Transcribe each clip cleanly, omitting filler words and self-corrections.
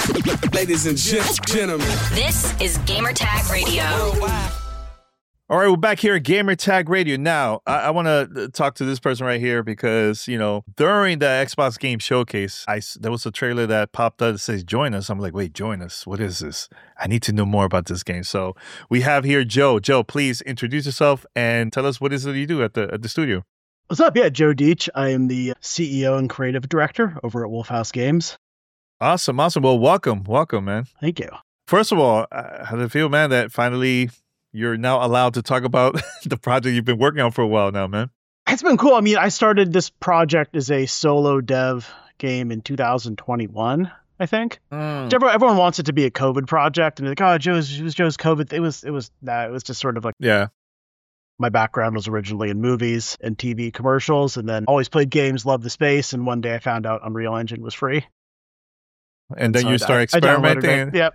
Ladies and gentlemen, this is Gamertag Radio. All right, we're back here at Gamertag Radio. Now, I want to talk to this person right here because, during the Xbox Game Showcase, there was a trailer that popped up that says, join us. I'm like, wait, join us? What is this? I need to know more about this game. So we have here Joe. Joe, please introduce yourself and tell us what is it you do at the studio. What's up? Yeah, Joe Deitch. I am the CEO and creative director over at Wolfhouse Games. Awesome. Well, welcome, man. Thank you. First of all, how does it feel, man, that finally you're now allowed to talk about the project you've been working on for a while now, man? It's been cool. I mean, I started this project as a solo dev game in 2021, I think. Everyone wants it to be a COVID project, and they're like, it was Joe's COVID. It was just sort of like, yeah. My background was originally in movies and TV commercials, and then always played games, loved the space, and one day I found out Unreal Engine was free. And then you start experimenting. Yeah.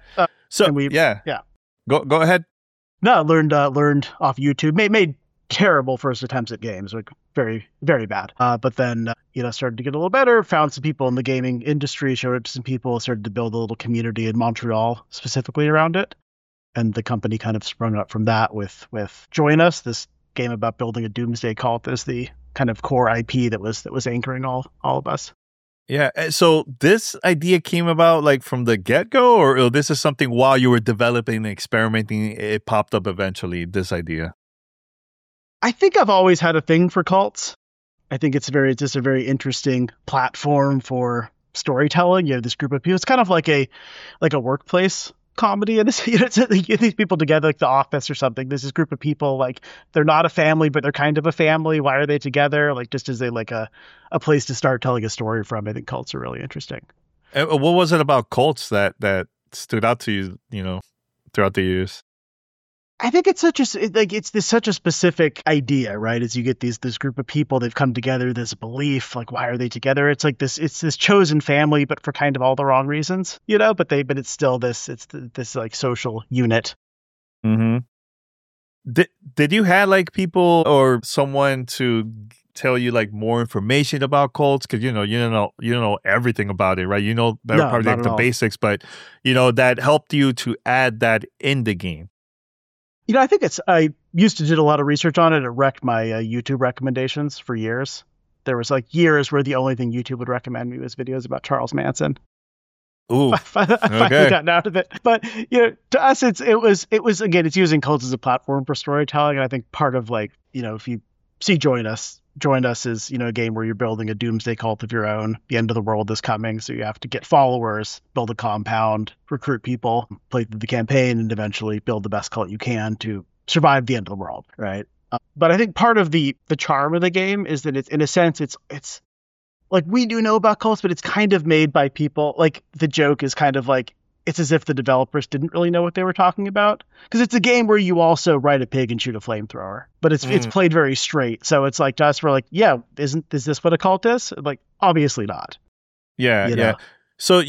Go ahead. No, learned off YouTube. Made terrible first attempts at games, like very, very bad. But then started to get a little better. Found some people in the gaming industry, showed it to some people, started to build a little community in Montreal specifically around it. And the company kind of sprung up from that with Join Us, this game about building a doomsday cult as the kind of core IP that was anchoring all of us. Yeah. So this idea came about like from the get-go, or this is something while you were developing and experimenting, it popped up eventually, this idea? I think I've always had a thing for cults. I think it's just a very interesting platform for storytelling. You have this group of people. It's kind of like a workplace comedy, and you get these people together like The Office or something. There's this group of people, like they're not a family, but they're kind of a family. Why are they together? Like just as a place to start telling a story from. I think cults are really interesting. And what was it about cults that stood out to you, throughout the years? I think it's such a specific idea, right? As you get this group of people, they've come together, this belief, like why are they together? It's like this chosen family, but for kind of all the wrong reasons, but it's still this like social unit. Mm-hmm. Did you have like people or someone to tell you like more information about cults? Because you don't know everything about it, right? Probably like the basics, but that helped you to add that in the game. I think I used to do a lot of research on it. It wrecked my YouTube recommendations for years. There was like years where the only thing YouTube would recommend me was videos about Charles Manson. Ooh, I finally gotten out of it. But to us, it was again, it's using cults as a platform for storytelling. And I think part of if you see Join Us is, a game where you're building a doomsday cult of your own. The end of the world is coming, so you have to get followers, build a compound, recruit people, play through the campaign, and eventually build the best cult you can to survive the end of the world, right? But I think part of the charm of the game is that it's, in a sense, it's like we do know about cults, but it's kind of made by people. Like the joke is kind of like, it's as if the developers didn't really know what they were talking about, because it's a game where you also ride a pig and shoot a flamethrower, but it's played very straight. So it's like to us, we're like, yeah, is this what a cult is? Like, obviously not. Yeah, yeah. So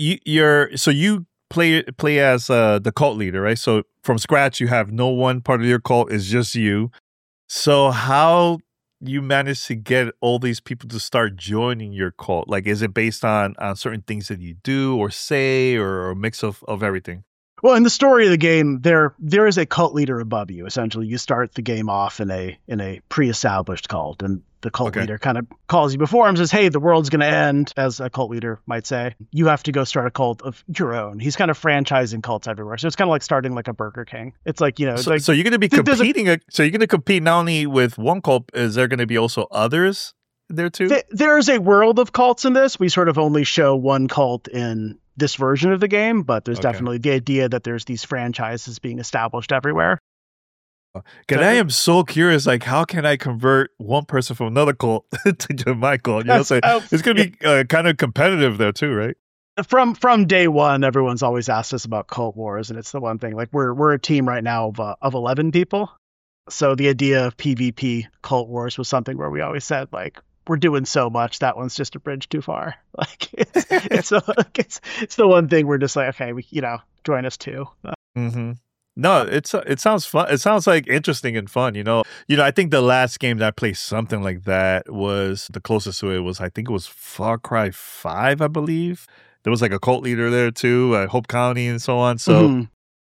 you play as the cult leader, right? So from scratch, you have no one part of your cult, is just you. So how you manage to get all these people to start joining your cult? Like, is it based on certain things that you do or say, or a mix of everything? Well, in the story of the game, there is a cult leader above you. Essentially, you start the game off in a pre-established cult, and the cult leader kind of calls you before him and says, hey, the world's going to end, as a cult leader might say. You have to go start a cult of your own. He's kind of franchising cults everywhere. So it's kind of like starting like a Burger King. It's like, So you're going to be competing. So you're going to compete not only with one cult, is there going to be also others there too? There's a world of cults in this. We sort of only show one cult in this version of the game, but there's definitely the idea that there's these franchises being established everywhere. Because I am so curious, like, how can I convert one person from another cult to my cult? So it's going to be kind of competitive there too, right? From day one, everyone's always asked us about cult wars, and it's the one thing. Like, we're a team right now of 11 people, so the idea of PvP cult wars was something where we always said, like, we're doing so much, that one's just a bridge too far. Like, it's the one thing we're just like, okay, join us too. Mm-hmm. No, it sounds fun. It sounds like interesting and fun. I think the last game that I played something like that was the closest to it was, I think it was Far Cry 5, I believe. there was like a cult leader there too, Hope County and so on. So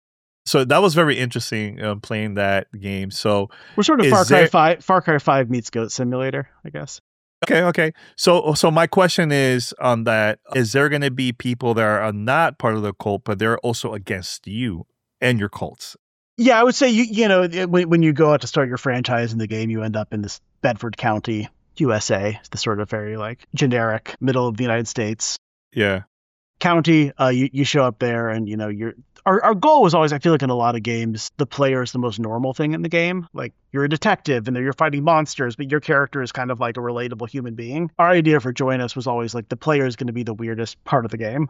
so that was very interesting playing that game. So we're sort of Far Cry 5 meets Goat Simulator, I guess. Okay. So my question is on that: is there going to be people that are not part of the cult, but they're also against you and your cults? Yeah, I would say you know when you go out to start your franchise in the game, you end up in this Bedford County, USA. It's the sort of very like generic middle of the United States. Yeah. County, you show up there, and you know our goal was always, I feel like in a lot of games, the player is the most normal thing in the game. Like you're a detective and you're fighting monsters, but your character is kind of like a relatable human being. Our idea for Join Us was always like the player is going to be the weirdest part of the game.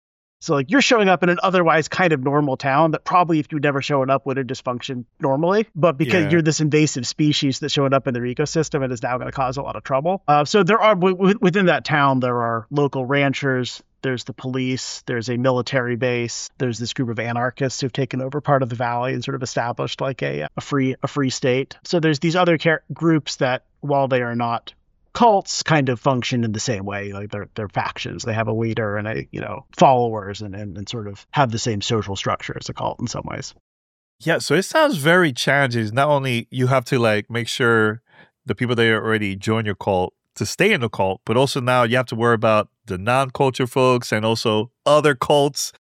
So like you're showing up in an otherwise kind of normal town that probably if you'd never shown up would have dysfunctioned normally, but because you're this invasive species that's showing up in their ecosystem and is now going to cause a lot of trouble. So there are within that town, there are local ranchers. There's the police, there's a military base, there's this group of anarchists who've taken over part of the valley and sort of established like a free state. So there's these other groups that, while they are not cults, kind of function in the same way. Like they're factions. They have a leader and followers and sort of have the same social structure as a cult in some ways. Yeah, so it sounds very challenging. Not only you have to like make sure the people that already join your cult to stay in the cult, but also now you have to worry about the non-culture folks and also other cults.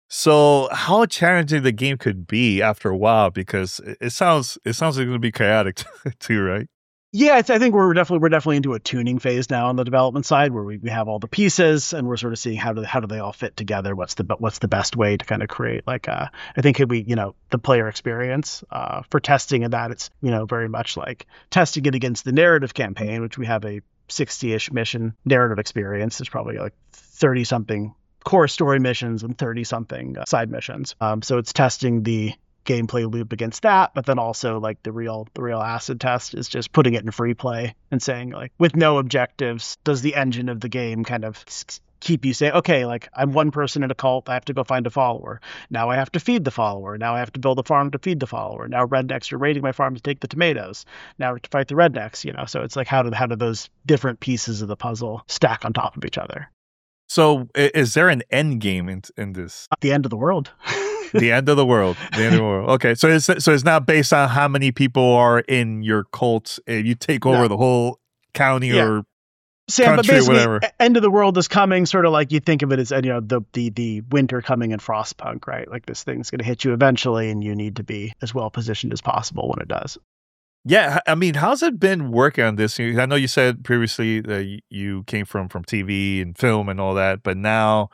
So how challenging the game could be after a while, because it sounds like it's going to be chaotic too, right? Yeah, I think we're definitely into a tuning phase now on the development side, where we have all the pieces and we're sort of seeing how do they all fit together. What's the best way to kind of create I think the player experience for testing of that. It's very much like testing it against the narrative campaign, which we have a 60-ish mission narrative experience. There's probably like 30 something core story missions and 30 something side missions. So it's testing the gameplay loop against that, but then also like the real acid test is just putting it in free play and saying like with no objectives, does the engine of the game kind of keep you saying, okay, like I'm one person in a cult, I have to go find a follower. Now I have to feed the follower. Now I have to build a farm to feed the follower. Now rednecks are raiding my farm to take the tomatoes. Now to fight the rednecks, So it's like how do those different pieces of the puzzle stack on top of each other? So is there an end game in this? The end of the world. The end of the world. The end of the world. Okay, so it's not based on how many people are in your cult. If you take over the whole county or Sam, country, but basically, whatever. End of the world is coming. Sort of like you think of it as the winter coming in Frostpunk, right? Like this thing's going to hit you eventually, and you need to be as well positioned as possible when it does. Yeah, I mean, how's it been working on this? I know you said previously that you came from TV and film and all that, but now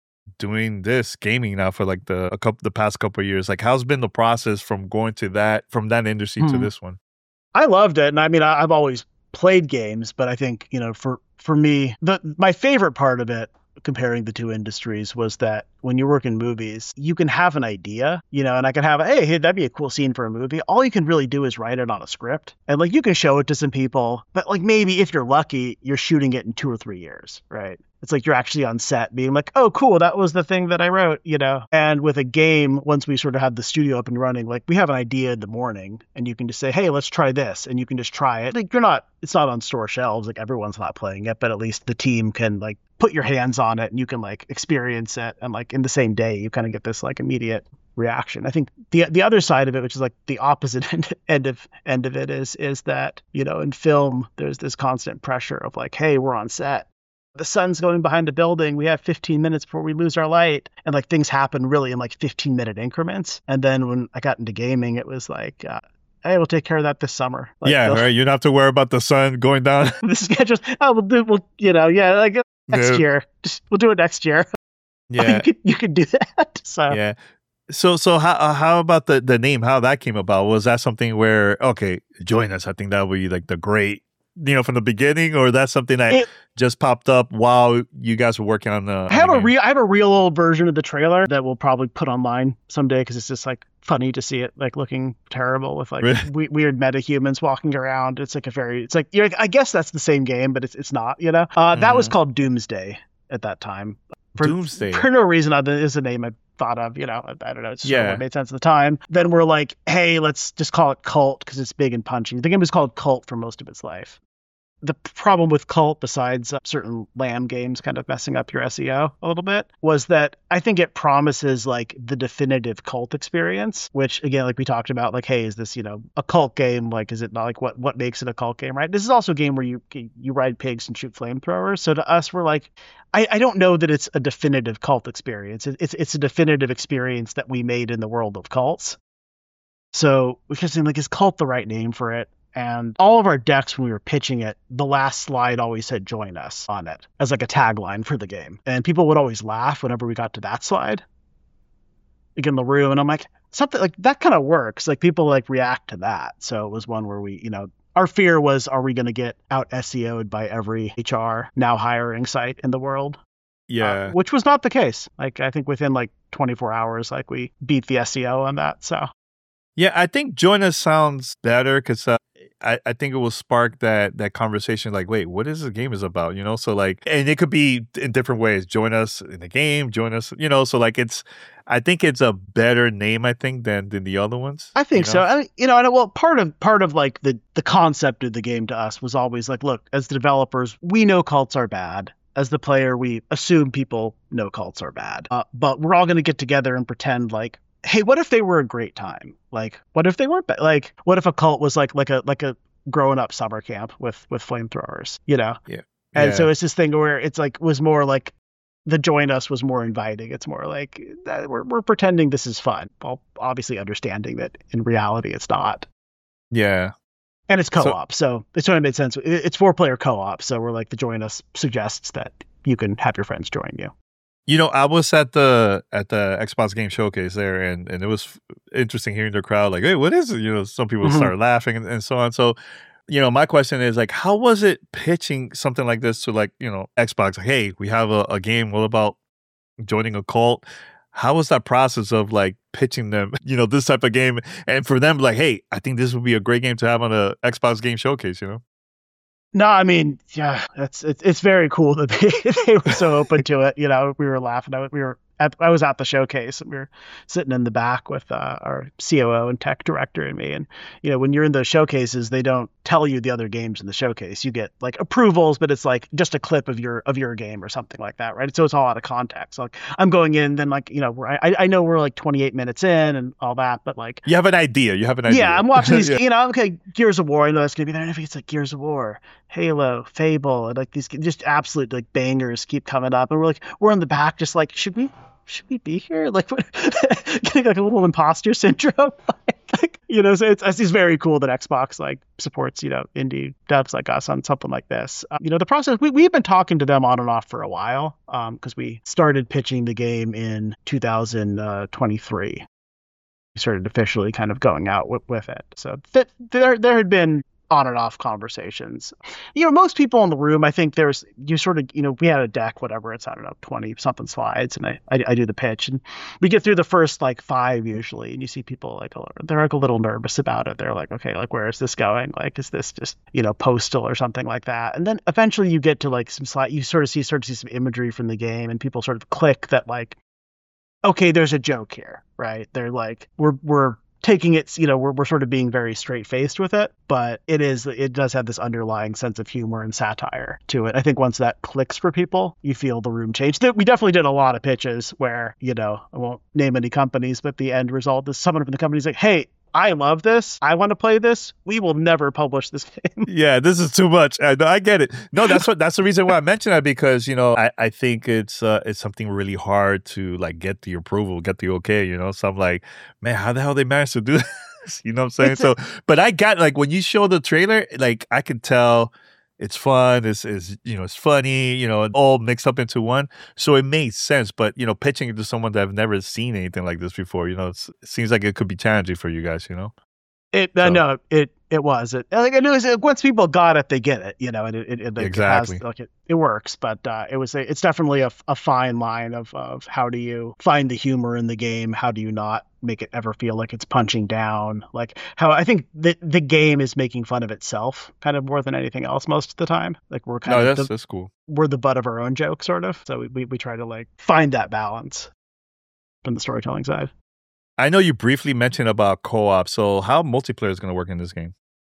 doing this gaming now for like the past couple of years, like how's been the process from going to that industry to this one? I loved it, and I mean, I've always played games, but I think for me, my favorite part of it, comparing the two industries, was that when you work in movies, you can have an idea, and I can have hey, that'd be a cool scene for a movie. All you can really do is write it on a script, and like you can show it to some people, but like maybe if you're lucky, you're shooting it in 2 or 3 years, right? It's like you're actually on set being like, oh, cool, that was the thing that I wrote, And with a game, once we sort of have the studio up and running, like we have an idea in the morning and you can just say, hey, let's try this. And you can just try it. Like it's not on store shelves. Like everyone's not playing it, but at least the team can like put your hands on it and you can like experience it. And like in the same day, you kind of get this like immediate reaction. I think the other side of it, which is like the opposite end of it is that, in film, there's this constant pressure of like, hey, we're on set. The sun's going behind a building. We have 15 minutes before we lose our light. And like things happen really in like 15-minute increments. And then when I got into gaming, it was like, hey, we'll take care of that this summer. Like, right. You don't have to worry about the sun going down. The schedules. Next year. We'll do it next year. Yeah. you could do that. So. Yeah. So how about the name? How that came about? Was that something where, okay, Join Us? I think that would be like the great, from the beginning, or that's something that just popped up while you guys were working on the. I have a real old version of the trailer that we'll probably put online someday because it's just like funny to see it like looking terrible with like weird metahumans walking around. It's like I guess that's the same game, but it's not. That was called Doomsday at that time. Doomsday. For no reason other than it's a name I thought of, I don't know. It's just what made sense at the time. Then we're like, hey, let's just call it Cult because it's big and punchy. The game was called Cult for most of its life. the problem with Cult, besides certain LAM games kind of messing up your SEO a little bit, was that I think it promises like the definitive Cult experience, which again, like we talked about, like, hey, is this, a Cult game? Like, is it not like what makes it a Cult game, right? This is also a game where you ride pigs and shoot flamethrowers. So to us, we're like, I don't know that it's a definitive Cult experience. It's a definitive experience that we made in the world of cults. So we're just saying, like, is Cult the right name for it? And all of our decks, when we were pitching it, the last slide always said "join us" on it as like a tagline for the game. And people would always laugh whenever we got to that slide, like in the room. And I'm like, something like that kind of works. Like people like react to that. So it was one where we, our fear was, are we going to get out SEO'd by every HR now hiring site in the world? Yeah. Which was not the case. Like, I think within like 24 hours, like we beat the SEO on that. So. Yeah, I think join us sounds better because I think it will spark that conversation. Like, wait, what is the game is about? So like, and it could be in different ways. Join us in the game. Join us. So like, I think it's a better name. I think than the other ones. I think so. Well, part of like the concept of the game to us was always like, look, as the developers, we know cults are bad. As the player, we assume people know cults are bad. But we're all going to get together and pretend like, hey, what if they were a great time? Like, what if they weren't like, what if a cult was like a growing up summer camp with flamethrowers, Yeah. And so it's this thing where it's like, was more like the join us was more inviting. It's more like we're pretending this is fun, while obviously understanding that in reality it's not. Yeah. And it's co-op, so it sort of made sense. It's 4-player co-op, so we're like, the join us suggests that you can have your friends join you. I was at the Xbox Game Showcase there, and it was interesting hearing the crowd like, hey, what is it? Some people start laughing and so on. So, my question is like, how was it pitching something like this to like, Xbox? Like, hey, we have a game all about joining a cult. How was that process of like pitching them, this type of game, and for them like, hey, I think this would be a great game to have on a Xbox Game Showcase, No, I mean, yeah, it's very cool that they were so open to it. We were laughing. I was at the showcase, and we were sitting in the back with our COO and tech director and me. And when you're in those showcases, they don't tell you the other games in the showcase. You get like approvals, but it's like just a clip of your game or something like that, right? So it's all out of context. Like I'm going in, then like I know we're like 28 minutes in and all that, but like you have an idea. Yeah, I'm watching these. Okay, Gears of War. I know that's gonna be there. And if it's like Gears of War, Halo, Fable, and like these just absolute like bangers keep coming up, and we're in the back, just like, should we be here? Like, getting like a little imposter syndrome. So it's very cool that Xbox like supports indie devs like us on something like this. The process, we've been talking to them on and off for a while, because we started pitching the game in 2023. We started officially kind of going out with it. So there had been on and off conversations. Most people in the room, I think we had a deck, whatever, it's, I don't know, 20 something slides, and I do the pitch, and we get through the first like 5 usually, and you see people like, they're like a little nervous about it. They're like, okay, like, where is this going? Like, is this just, postal or something like that? And then eventually you get to like some slide, you sort of see some imagery from the game, and people sort of click that like, okay, there's a joke here, right? They're like, we're taking it, we're sort of being very straight-faced with it, but it does have this underlying sense of humor and satire to it. I think once that clicks for people, you feel the room change. We definitely did a lot of pitches where, I won't name any companies, but the end result is someone from the company's like, hey, I love this. I want to play this. We will never publish this game. Yeah, this is too much. I get it. No, that's the reason why I mentioned that, because I think it's something really hard to like get the approval, get the okay. So I'm like, man, how the hell they managed to do this? You know what I'm saying? But I got like when you show the trailer, like I could tell. It's fun. It's funny. All mixed up into one. So it made sense. But pitching it to someone that I've never seen anything like this before, it seems like it could be challenging for you guys. No, it was. Once people got it, they get it. And it exactly. It works. But it's definitely a fine line of how do you find the humor in the game? How do you not make it ever feel like it's punching down? Like how I think the game is making fun of itself kind of more than anything else most of the time. Like we're that's cool. We're the butt of our own joke, sort of. So we try to like find that balance from the storytelling side. I know you briefly mentioned about co-op. So how multiplayer is going to work in this game?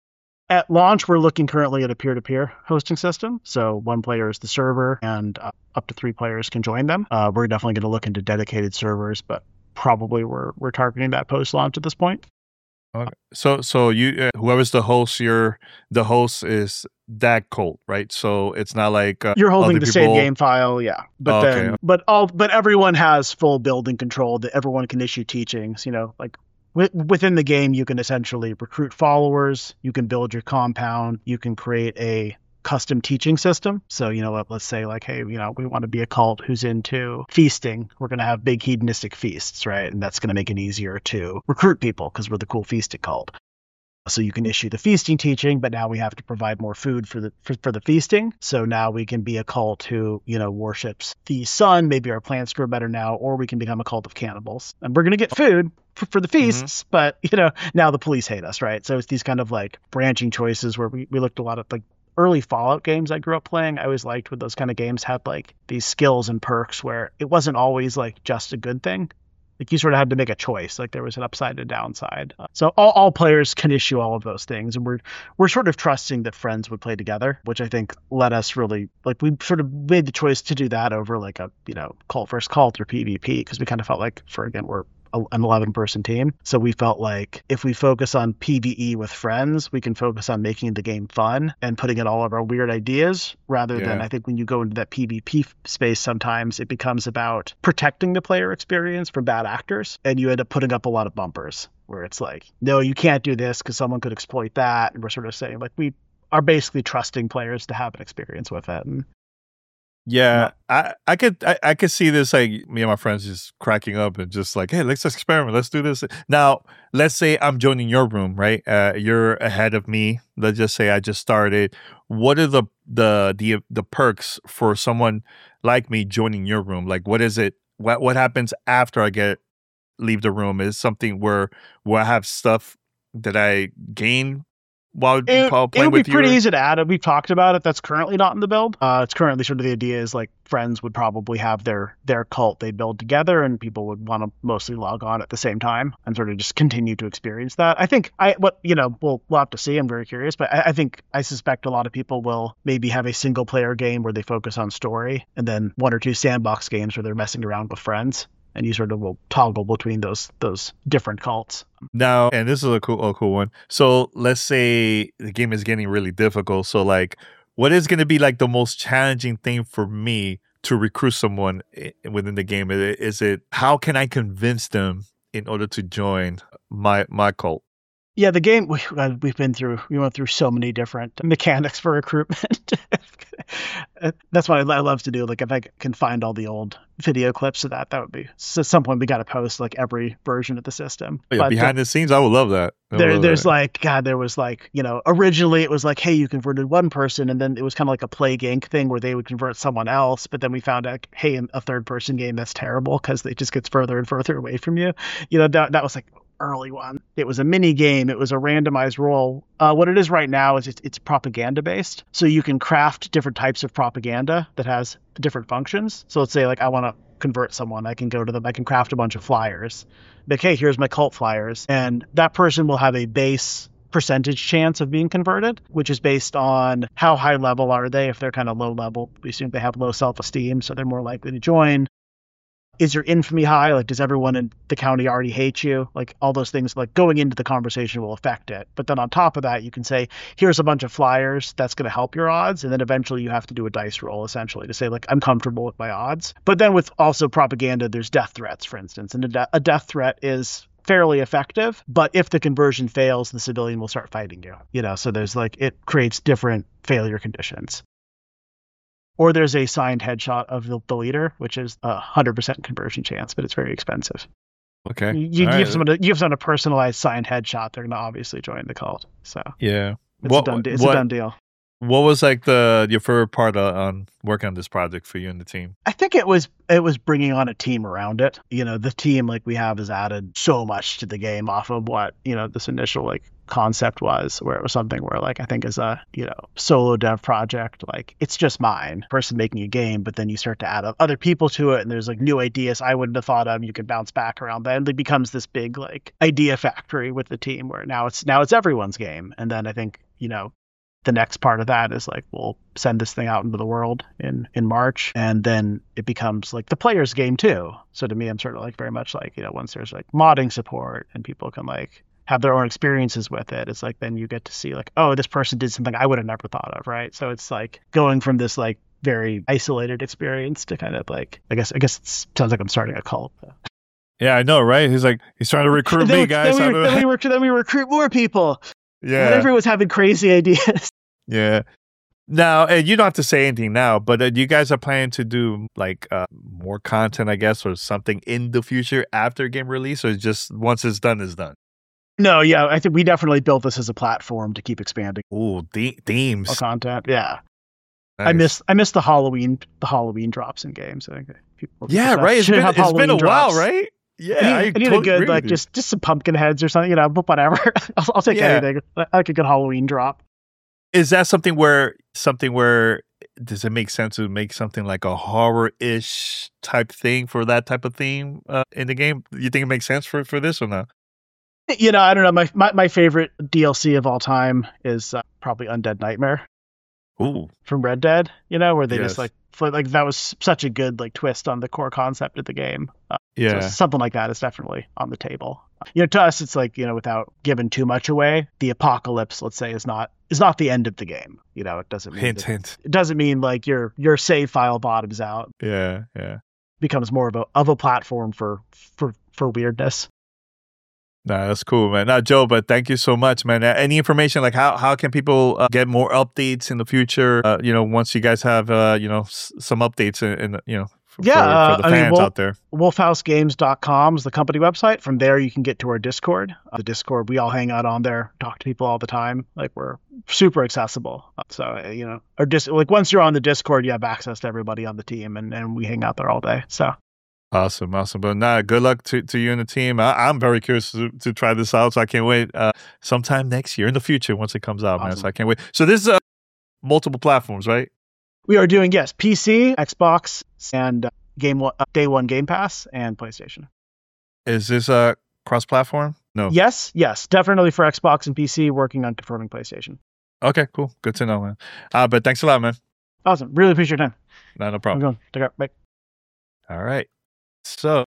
At launch, we're looking currently at a peer-to-peer hosting system. So one player is the server, and up to 3 players can join them. We're definitely going to look into dedicated servers, but probably we're targeting that post-launch at this point. Okay. So you whoever's the host, the host is that cult, right? So it's not like you're holding other the people... save game file, yeah. But but everyone has full building control. That everyone can issue teachings. Like within the game, you can essentially recruit followers. You can build your compound. You can create a custom teaching system. So, let's say like, hey, we want to be a cult who's into feasting. We're going to have big hedonistic feasts, right? And that's going to make it easier to recruit people because we're the cool feasting cult. So you can issue the feasting teaching, but now we have to provide more food for the feasting. So now we can be a cult who, worships the sun. Maybe our plants grow better now, or we can become a cult of cannibals. And we're going to get food for the feasts, but, now the police hate us, right? So it's these kind of like branching choices where we looked a lot at like early Fallout games I grew up playing. I always liked when those kind of games had like these skills and perks where it wasn't always like just a good thing. Like you sort of had to make a choice. Like there was an upside and downside. So all players can issue all of those things, and we're sort of trusting that friends would play together, which I think let us really like we sort of made the choice to do that over like a cult versus cult or PvP because we kind of felt like we're an 11-person team. So we felt like if we focus on PvE with friends, we can focus on making the game fun and putting in all of our weird ideas rather than I think when you go into that PvP space, sometimes it becomes about protecting the player experience from bad actors. And you end up putting up a lot of bumpers where it's like, no, you can't do this because someone could exploit that. And we're sort of saying like, we are basically trusting players to have an experience with it. Yeah, I could see this, like me and my friends just cracking up and just like, hey, let's experiment, let's do this. Now, let's say I'm joining your room, right? You're ahead of me. Let's just say I just started. What are the perks for someone like me joining your room? Like, what is it? What happens after I leave the room? Is something where I have stuff that I gain while playing with you? It would be pretty easy to add. We've talked about it. That's currently not in the build. It's currently sort of the idea is like friends would probably have their cult they build together, and people would want to mostly log on at the same time and sort of just continue to experience that. I think we'll have to see. I'm very curious, but I suspect a lot of people will maybe have a single player game where they focus on story, and then 1 or 2 sandbox games where they're messing around with friends. And you sort of will toggle between those different cults. Now, and this is a cool one. So let's say the game is getting really difficult. So like, what is going to be like the most challenging thing for me to recruit someone within the game? Is it how can I convince them in order to join my cult? Yeah, the game we went through so many different mechanics for recruitment. That's what I love to do. Like if I can find all the old video clips of that would be. So at some point we got to post like every version of the system. Oh, yeah, behind the scenes, I would love that. There was like, originally it was like, hey, you converted one person, and then it was kind of like a Plague Inc. thing where they would convert someone else, but then we found out, hey, in a third-person game that's terrible because it just gets further and further away from you. That was like early one. It was a mini game. It was a randomized roll. What it is right now is it's propaganda based. So you can craft different types of propaganda that has different functions. So let's say like I want to convert someone. I can go to them. I can craft a bunch of flyers. Like, hey, here's my cult flyers. And that person will have a base percentage chance of being converted, which is based on how high level are they. If they're kind of low level, we assume they have low self-esteem, so they're more likely to join. Is your infamy high? Like, does everyone in the county already hate you? Like, all those things, like, going into the conversation will affect it. But then on top of that, you can say, here's a bunch of flyers. That's going to help your odds. And then eventually you have to do a dice roll, essentially, to say, like, I'm comfortable with my odds. But then with also propaganda, there's death threats, for instance. And a death threat is fairly effective. But if the conversion fails, the civilian will start fighting you. So there's, like, it creates different failure conditions. Or there's a signed headshot of the leader, which is 100% conversion chance, but it's very expensive. Okay. You give someone a personalized signed headshot, they're going to obviously join the cult. So yeah, it's a done deal. What was like your favorite part on working on this project for you and the team? I think it was bringing on a team around it. The team like we have has added so much to the game off of what this initial like concept was, where it was something where like I think as a solo dev project, like it's just mine person making a game, but then you start to add other people to it, and there's like new ideas I wouldn't have thought of. You can bounce back around that, and it becomes this big like idea factory with the team where now it's everyone's game. And then I think you know, the next part of that is like, we'll send this thing out into the world in March, and then it becomes like the player's game too. So to me, I'm sort of like very much like, you know, once there's like modding support and people can like have their own experiences with it, it's like then you get to see like, oh, this person did something I would have never thought of, right? So it's like going from this like very isolated experience to kind of like, I guess it sounds like I'm starting a cult. Yeah, I know, right? He's trying to recruit me, guys. Then we recruit more people. Yeah. And everyone's having crazy ideas. Yeah. Now, and you don't have to say anything now, but you guys are planning to do like more content, I guess, or something in the future after game release, or just once it's done, it's done? No, yeah, I think we definitely built this as a platform to keep expanding. Ooh, themes. Content, yeah. Nice. I miss the Halloween drops in games. I think Yeah, right. It's been a while, right? Yeah, I need a good like just some pumpkin heads or something, you know, but whatever. I'll take anything. I like a good Halloween drop. Is that something where does it make sense to make something like a horror-ish type thing for that type of theme in the game? You think it makes sense for this or not? You know, I don't know. My favorite DLC of all time is probably Undead Nightmare. Ooh, from Red Dead. You know, where they just like that was such a good like twist on the core concept of the game. So something like that is definitely on the table. You know, to us, it's like, you know, without giving too much away, the apocalypse, let's say, is not the end of the game. You know, it doesn't mean hint. It doesn't mean like your save file bottoms out. Yeah. Becomes more of a platform for weirdness. Nah, that's cool, man. Joe, but thank you so much, man. Any information, like how can people get more updates in the future? You know, once you guys have you know, some updates in you know, for the fans out there. Wolfhousegames.com is the company website. From there, you can get to our Discord. The Discord, we all hang out on there, talk to people all the time. Like, we're super accessible. So, you know, like once you're on the Discord, you have access to everybody on the team, and we hang out there all day. So. Awesome. But good luck to you and the team. I'm very curious to try this out, so I can't wait. Sometime next year in the future once it comes out, man. So I can't wait. So this is multiple platforms, right? We are doing, yes, PC, Xbox, and Day One Game Pass, and PlayStation. Is this cross-platform? No. Yes, definitely for Xbox and PC. Working on confirming PlayStation. Okay, cool. Good to know, man. But thanks a lot, man. Awesome. Really appreciate your time. No problem. I'm going. Take care. Bye. All right. So